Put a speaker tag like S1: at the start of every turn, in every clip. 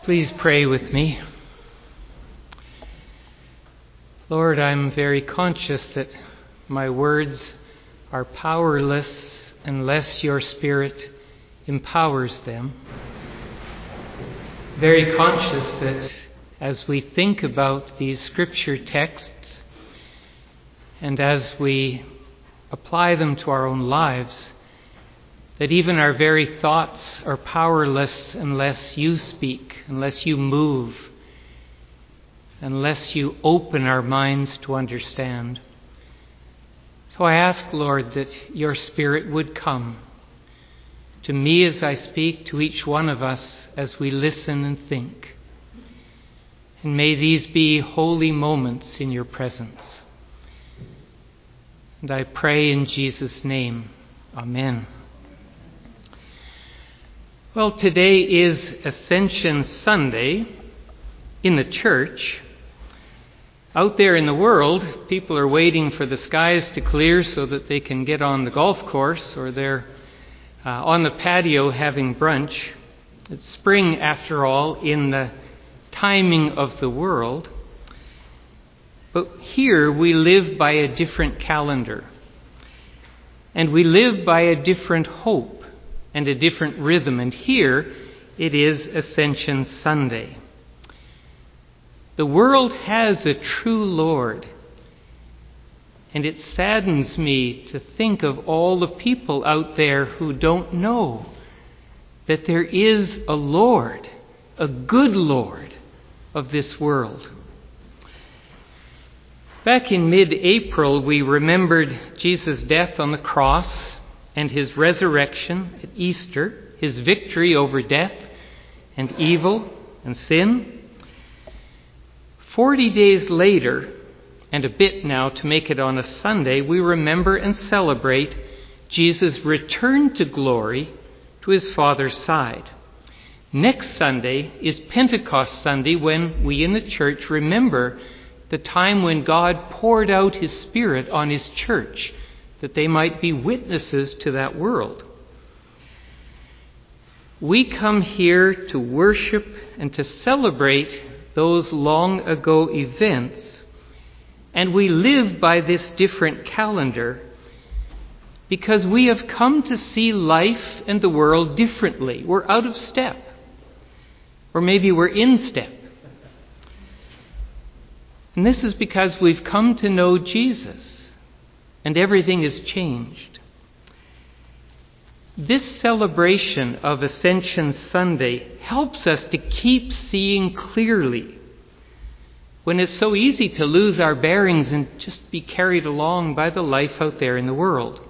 S1: Please pray with me. Lord, I'm very conscious that my words are powerless unless your Spirit empowers them. Very conscious that as we think about these scripture texts and as we apply them to our own lives, that even our very thoughts are powerless unless you speak, unless you move, unless you open our minds to understand. So I ask, Lord, that your Spirit would come to me as I speak, to each one of us as we listen and think. And may these be holy moments in your presence. And I pray in Jesus' name. Amen. Well, today is Ascension Sunday in the church. Out there in the world, people are waiting for the skies to clear so that they can get on the golf course, or they're on the patio having brunch. It's spring, after all, in the timing of the world. But here we live by a different calendar. And we live by a different hope and a different rhythm. And here it is Ascension Sunday. The world has a true Lord. And it saddens me to think of all the people out there who don't know that there is a Lord, a good Lord of this world. Back in mid-April, we remembered Jesus' death on the cross and his resurrection at Easter, his victory over death and evil and sin. 40 days later, and a bit now to make it on a Sunday, we remember and celebrate Jesus' return to glory to his Father's side. Next Sunday is Pentecost Sunday, when we in the church remember the time when God poured out his Spirit on his church, that they might be witnesses to that world. We come here to worship and to celebrate those long ago events, and we live by this different calendar because we have come to see life and the world differently. We're out of step, or maybe we're in step. And this is because we've come to know Jesus. And everything has changed. This celebration of Ascension Sunday helps us to keep seeing clearly when it's so easy to lose our bearings and just be carried along by the life out there in the world.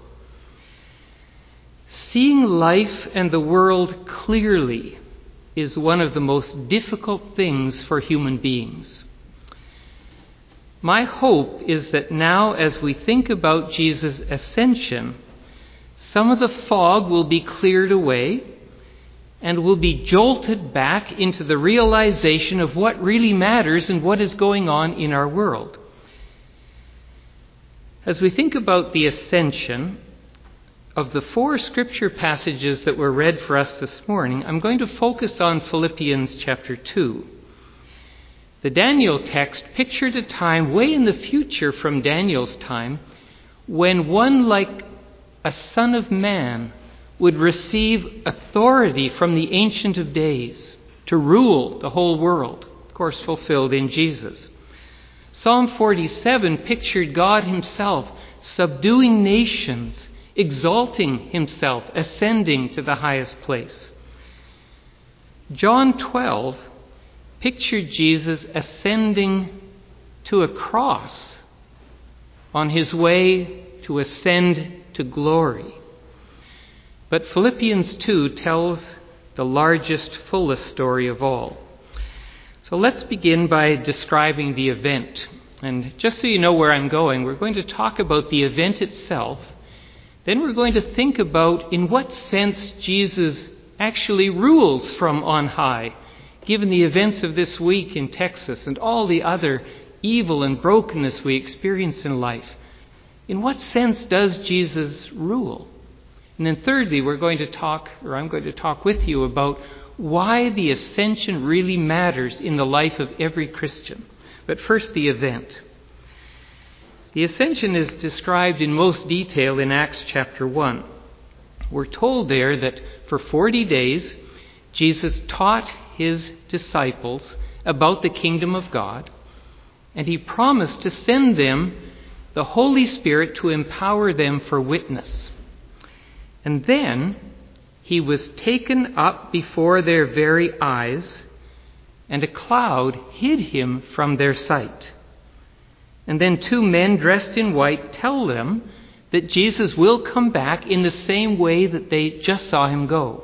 S1: Seeing life and the world clearly is one of the most difficult things for human beings. My hope is that now, as we think about Jesus' ascension, some of the fog will be cleared away and we'll be jolted back into the realization of what really matters and what is going on in our world. As we think about the ascension, of the 4 scripture passages that were read for us this morning, I'm going to focus on Philippians chapter 2. The Daniel text pictured a time way in the future from Daniel's time when one like a son of man would receive authority from the Ancient of Days to rule the whole world, of course fulfilled in Jesus. Psalm 47 pictured God himself subduing nations, exalting himself, ascending to the highest place. John 12 pictured Jesus ascending to a cross on his way to ascend to glory. But Philippians 2 tells the largest, fullest story of all. So let's begin by describing the event. And just so you know where I'm going, we're going to talk about the event itself. Then we're going to think about in what sense Jesus actually rules from on high, given the events of this week in Texas and all the other evil and brokenness we experience in life. In what sense does Jesus rule? And then thirdly, I'm going to talk with you about why the ascension really matters in the life of every Christian. But first, the event. The ascension is described in most detail in Acts chapter 1. We're told there that for 40 days, Jesus taught his disciples about the kingdom of God, and he promised to send them the Holy Spirit to empower them for witness. And then he was taken up before their very eyes, and a cloud hid him from their sight. And then 2 men dressed in white tell them that Jesus will come back in the same way that they just saw him go.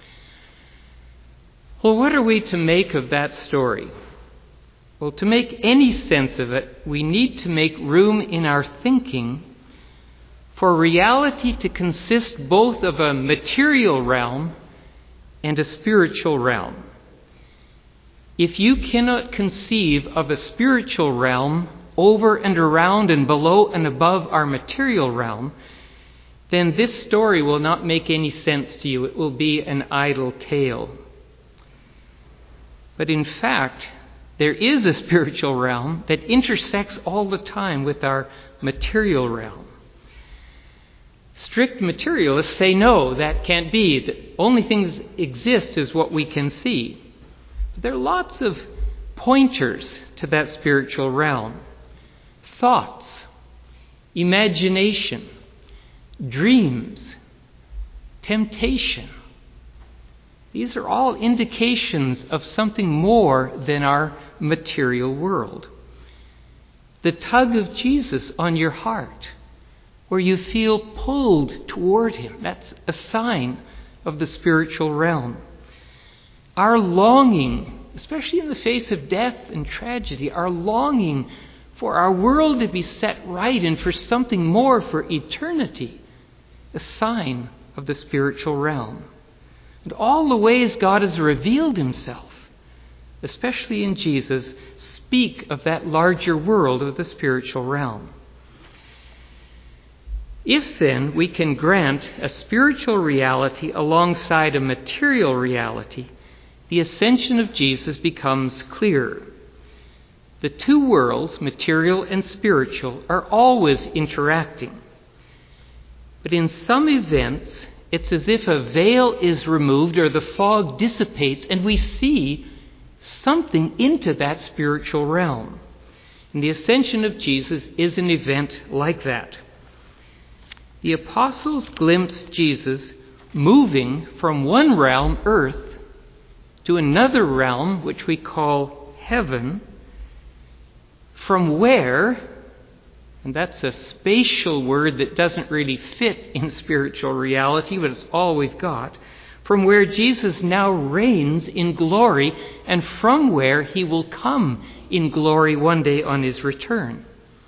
S1: Well, what are we to make of that story? Well, to make any sense of it, we need to make room in our thinking for reality to consist both of a material realm and a spiritual realm. If you cannot conceive of a spiritual realm over and around and below and above our material realm, then this story will not make any sense to you. It will be an idle tale. But in fact, there is a spiritual realm that intersects all the time with our material realm. Strict materialists say, no, that can't be. The only thing that exists is what we can see. But there are lots of pointers to that spiritual realm. Thoughts, imagination, dreams, temptation. These are all indications of something more than our material world. The tug of Jesus on your heart, where you feel pulled toward him, that's a sign of the spiritual realm. Our longing, especially in the face of death and tragedy, our longing for our world to be set right and for something more, for eternity, a sign of the spiritual realm. And all the ways God has revealed himself, especially in Jesus, speak of that larger world of the spiritual realm. If then we can grant a spiritual reality alongside a material reality, the ascension of Jesus becomes clearer. The 2 worlds, material and spiritual, are always interacting. But in some events, it's as if a veil is removed or the fog dissipates and we see something into that spiritual realm. And the ascension of Jesus is an event like that. The apostles glimpsed Jesus moving from one realm, earth, to another realm, which we call heaven, from where, and that's a spatial word that doesn't really fit in spiritual reality, but it's all we've got, from where Jesus now reigns in glory and from where he will come in glory one day on his return.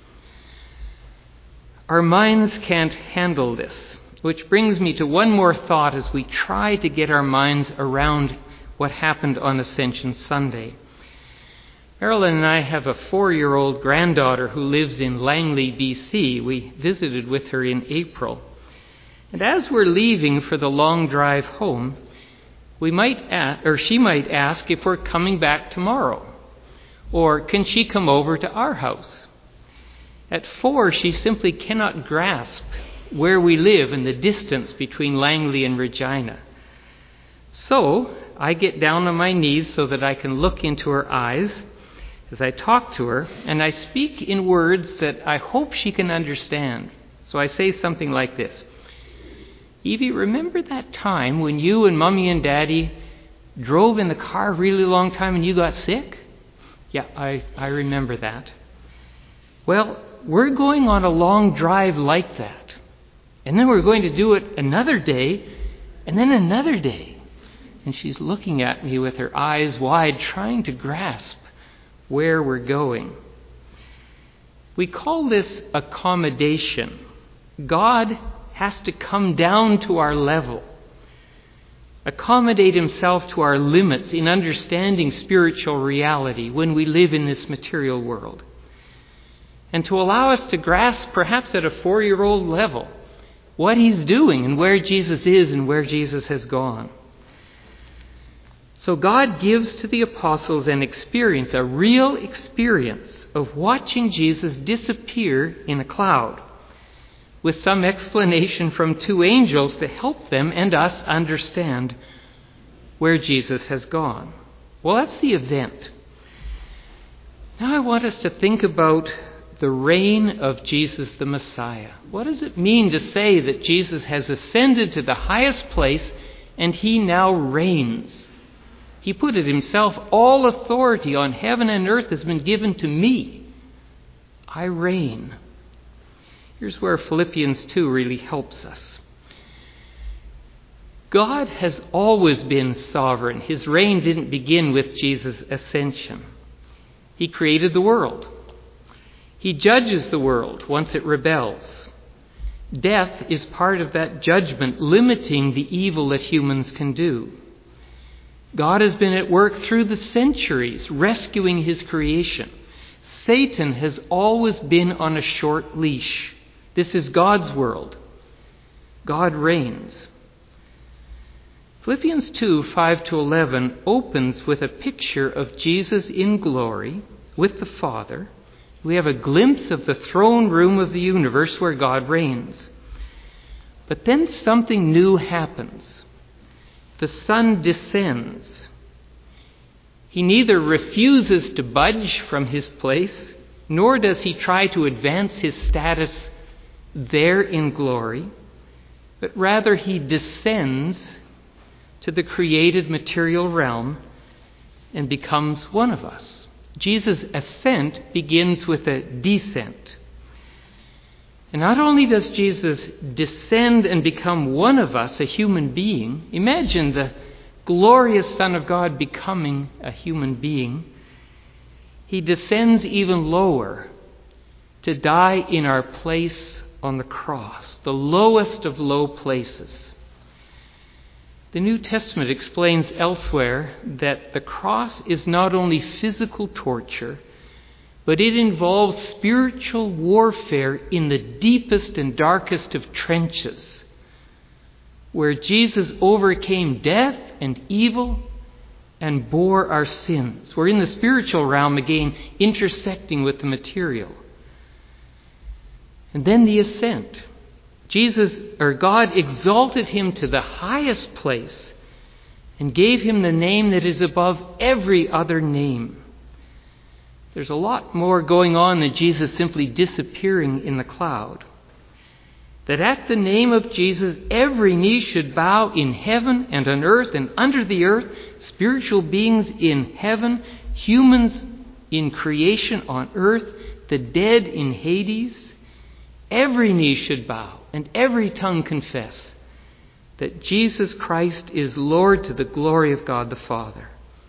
S1: Our minds can't handle this, which brings me to one more thought as we try to get our minds around what happened on Ascension Sunday. Marilyn and I have a 4-year-old granddaughter who lives in Langley, BC. We visited with her in April. And as we're leaving for the long drive home, she might ask if we're coming back tomorrow, or can she come over to our house? At 4, she simply cannot grasp where we live and the distance between Langley and Regina. So I get down on my knees so that I can look into her eyes as I talk to her, and I speak in words that I hope she can understand. So I say something like this: Evie, remember that time when you and Mommy and Daddy drove in the car a really long time and you got sick? Yeah, I remember that. Well, we're going on a long drive like that. And then we're going to do it another day, and then another day. And she's looking at me with her eyes wide, trying to grasp where we're going. We call this accommodation. God has to come down to our level, accommodate himself to our limits in understanding spiritual reality when we live in this material world, and to allow us to grasp, perhaps at a 4-year-old level, what he's doing and where Jesus is and where Jesus has gone. So God gives to the apostles an experience, a real experience of watching Jesus disappear in a cloud, with some explanation from two angels to help them and us understand where Jesus has gone. Well, that's the event. Now I want us to think about the reign of Jesus the Messiah. What does it mean to say that Jesus has ascended to the highest place and he now reigns? He put it himself, all authority on heaven and earth has been given to me. I reign. Here's where Philippians 2 really helps us. God has always been sovereign. His reign didn't begin with Jesus' ascension. He created the world. He judges the world once it rebels. Death is part of that judgment, limiting the evil that humans can do. God has been at work through the centuries, rescuing his creation. Satan has always been on a short leash. This is God's world. God reigns. Philippians 2, 5-11 opens with a picture of Jesus in glory with the Father. We have a glimpse of the throne room of the universe where God reigns. But then something new happens. The Son descends. He neither refuses to budge from his place, nor does he try to advance his status there in glory, but rather he descends to the created material realm and becomes one of us. Jesus' ascent begins with a descent. And not only does Jesus descend and become one of us, a human being, imagine the glorious Son of God becoming a human being. He descends even lower to die in our place on the cross, the lowest of low places. The New Testament explains elsewhere that the cross is not only physical torture, but it involves spiritual warfare in the deepest and darkest of trenches, where Jesus overcame death and evil and bore our sins. We're in the spiritual realm again, intersecting with the material. And then the ascent. God exalted him to the highest place and gave him the name that is above every other name. There's a lot more going on than Jesus simply disappearing in the cloud. That at the name of Jesus, every knee should bow in heaven and on earth and under the earth, spiritual beings in heaven, humans in creation on earth, the dead in Hades. Every knee should bow and every tongue confess that Jesus Christ is Lord to the glory of God the Father.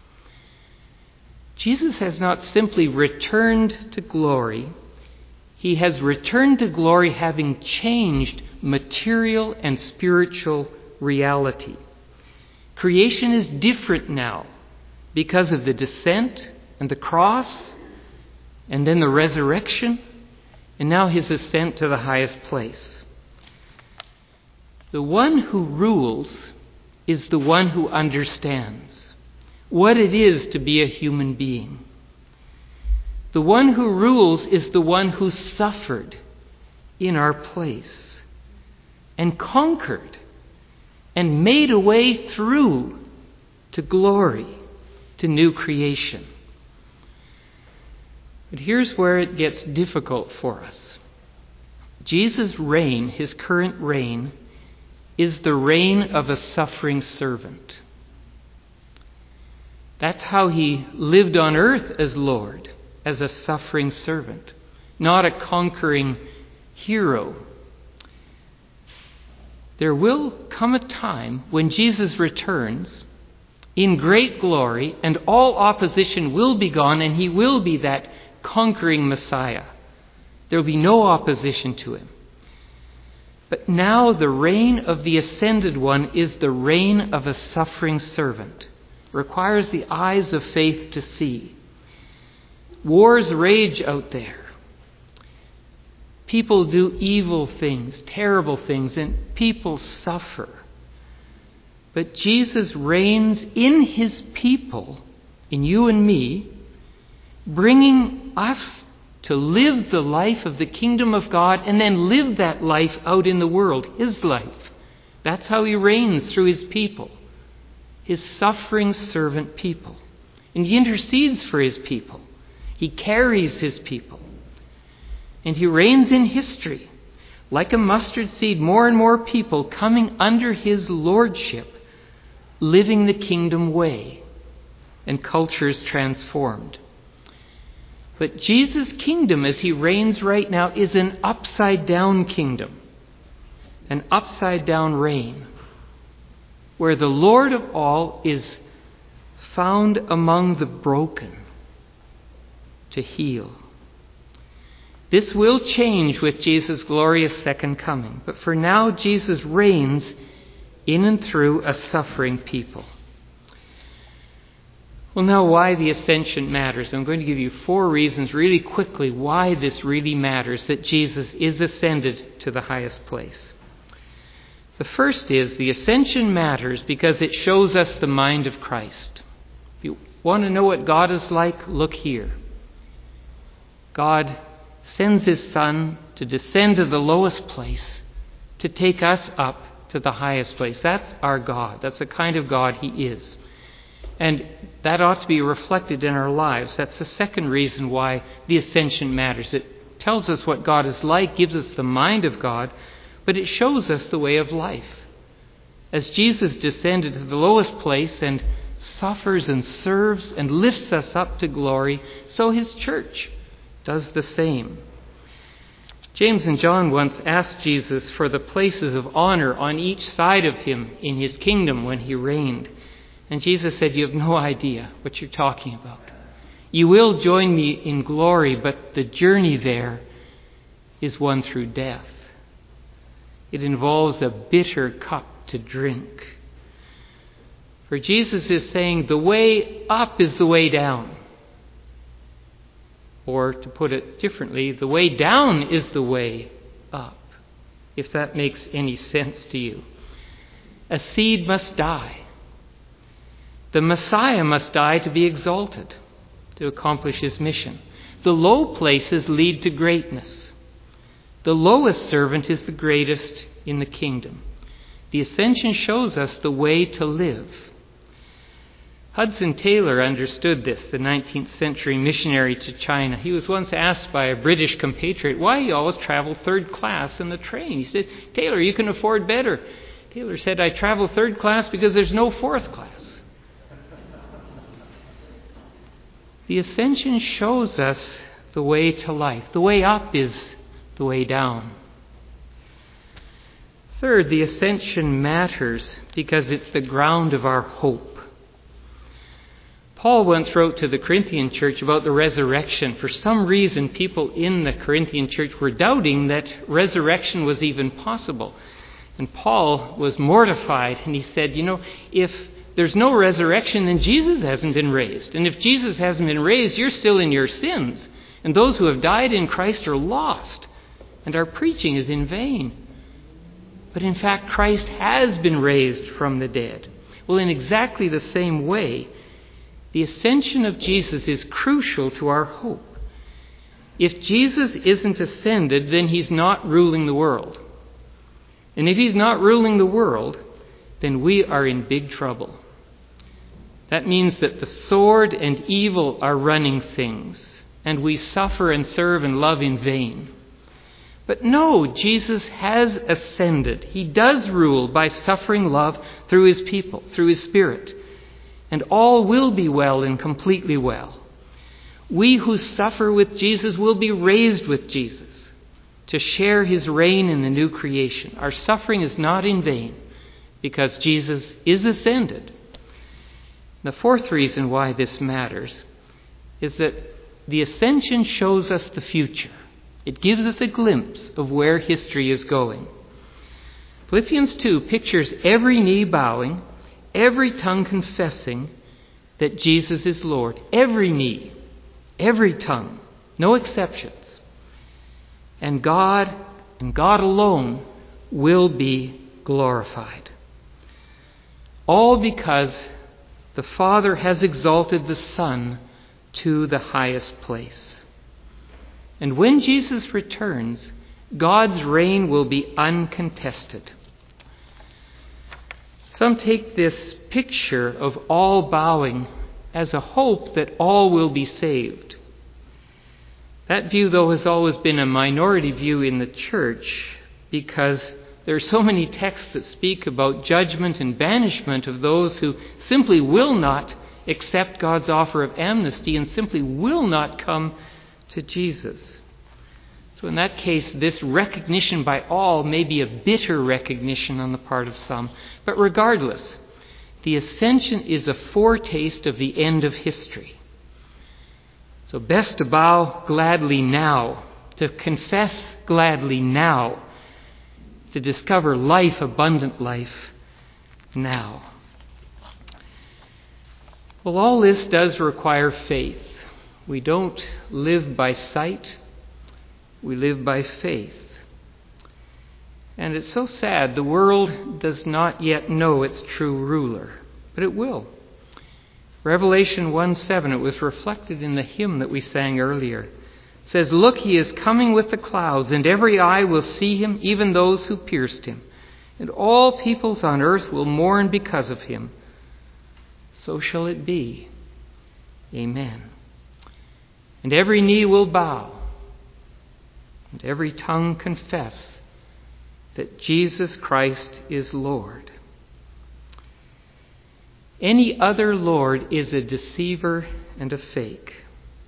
S1: Jesus has not simply returned to glory. He has returned to glory having changed material and spiritual reality. Creation is different now because of the descent and the cross and then the resurrection and now his ascent to the highest place. The one who rules is the one who understands what it is to be a human being. The one who rules is the one who suffered in our place and conquered and made a way through to glory, to new creation. But here's where it gets difficult for us. Jesus' reign, his current reign, is the reign of a suffering servant. That's how he lived on earth as Lord, as a suffering servant, not a conquering hero. There will come a time when Jesus returns in great glory and all opposition will be gone and he will be that conquering Messiah. There will be no opposition to him. But now the reign of the ascended one is the reign of a suffering servant. It requires the eyes of faith to see. Wars rage out there. People do evil things, terrible things, and people suffer. but Jesus reigns in his people, in you and me, bringing us to live the life of the kingdom of God and then live that life out in the world, his life. That's how he reigns, through his people, his suffering servant people. And he intercedes for his people. He carries his people. And he reigns in history. Like a mustard seed, more and more people coming under his lordship, living the kingdom way, and cultures transformed. But Jesus' kingdom, as he reigns right now, is an upside-down kingdom, an upside-down reign, where the Lord of all is found among the broken to heal. This will change with Jesus' glorious second coming, but for now Jesus reigns in and through a suffering people. Well, now why the ascension matters. I'm going to give you 4 reasons really quickly why this really matters, that Jesus is ascended to the highest place. The first is the ascension matters because it shows us the mind of Christ. If you want to know what God is like, look here. God sends his Son to descend to the lowest place, to take us up to the highest place. That's our God. That's the kind of God he is. And that ought to be reflected in our lives. That's the second reason why the ascension matters. It tells us what God is like, gives us the mind of God, but it shows us the way of life. As Jesus descended to the lowest place and suffers and serves and lifts us up to glory, so his church does the same. James and John once asked Jesus for the places of honor on each side of him in his kingdom when he reigned. And Jesus said, "You have no idea what you're talking about. You will join me in glory, but the journey there is one through death. It involves a bitter cup to drink." For Jesus is saying the way up is the way down. Or to put it differently, the way down is the way up, if that makes any sense to you. A seed must die. The Messiah must die to be exalted, to accomplish his mission. The low places lead to greatness. The lowest servant is the greatest in the kingdom. The ascension shows us the way to live. Hudson Taylor understood this, the 19th century missionary to China. He was once asked by a British compatriot why he always traveled third class in the train. He said, "Taylor, you can afford better." Taylor said, "I travel third class because there's no fourth class." The ascension shows us the way to life. The way up is the way down. Third, the ascension matters because it's the ground of our hope. Paul once wrote to the Corinthian church about the resurrection. For some reason, people in the Corinthian church were doubting that resurrection was even possible. And Paul was mortified, and he said, if there's no resurrection, then Jesus hasn't been raised. And if Jesus hasn't been raised, you're still in your sins. And those who have died in Christ are lost. And our preaching is in vain. But in fact, Christ has been raised from the dead. Well, in exactly the same way, the ascension of Jesus is crucial to our hope. If Jesus isn't ascended, then he's not ruling the world. And if he's not ruling the world, then we are in big trouble. That means that the sword and evil are running things, and we suffer and serve and love in vain. But no, Jesus has ascended. He does rule by suffering love through his people, through his Spirit. And all will be well and completely well. We who suffer with Jesus will be raised with Jesus to share his reign in the new creation. Our suffering is not in vain because Jesus is ascended. The fourth reason why this matters is that the ascension shows us the future. It gives us a glimpse of where history is going. Philippians 2 pictures every knee bowing, every tongue confessing that Jesus is Lord. Every knee, every tongue, no exceptions. And God alone will be glorified. All because the Father has exalted the Son to the highest place. And when Jesus returns, God's reign will be uncontested. Some take this picture of all bowing as a hope that all will be saved. That view, though, has always been a minority view in the church because there are so many texts that speak about judgment and banishment of those who simply will not accept God's offer of amnesty and simply will not come to Jesus. So in that case, this recognition by all may be a bitter recognition on the part of some. But regardless, the ascension is a foretaste of the end of history. So best to bow gladly now, to confess gladly now, to discover life, abundant life, now. Well, all this does require faith. We don't live by sight, we live by faith. And it's so sad, the world does not yet know its true ruler, but it will. Revelation 1:7, it was reflected in the hymn that we sang earlier. It says, "Look, he is coming with the clouds, and every eye will see him, even those who pierced him. And all peoples on earth will mourn because of him. So shall it be. Amen. And every knee will bow, and every tongue confess that Jesus Christ is Lord." Any other Lord is a deceiver and a fake.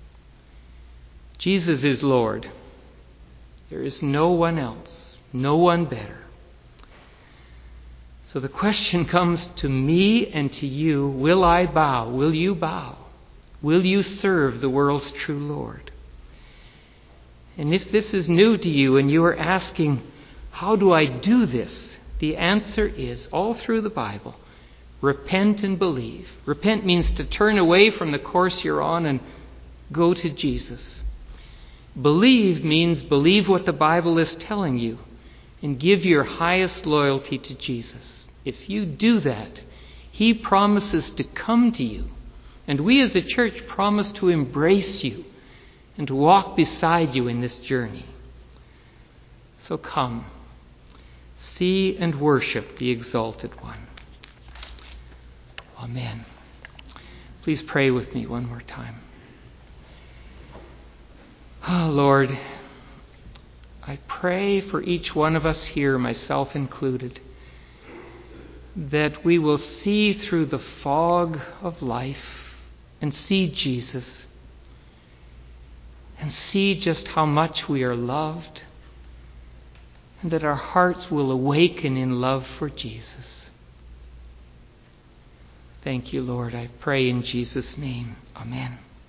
S1: Jesus is Lord. There is no one else, no one better. So the question comes to me and to you, will I bow? Will you bow? Will you serve the world's true Lord? And if this is new to you and you are asking, how do I do this? The answer is, all through the Bible, repent and believe. Repent means to turn away from the course you're on and go to Jesus. Believe means believe what the Bible is telling you and give your highest loyalty to Jesus. If you do that, He promises to come to you. And we as a church promise to embrace you and to walk beside you in this journey. So come, see and worship the Exalted One. Amen. Please pray with me one more time. Oh, Lord, I pray for each one of us here, myself included, that we will see through the fog of life and see Jesus and see just how much we are loved, and that our hearts will awaken in love for Jesus. Thank you, Lord. I pray in Jesus' name. Amen.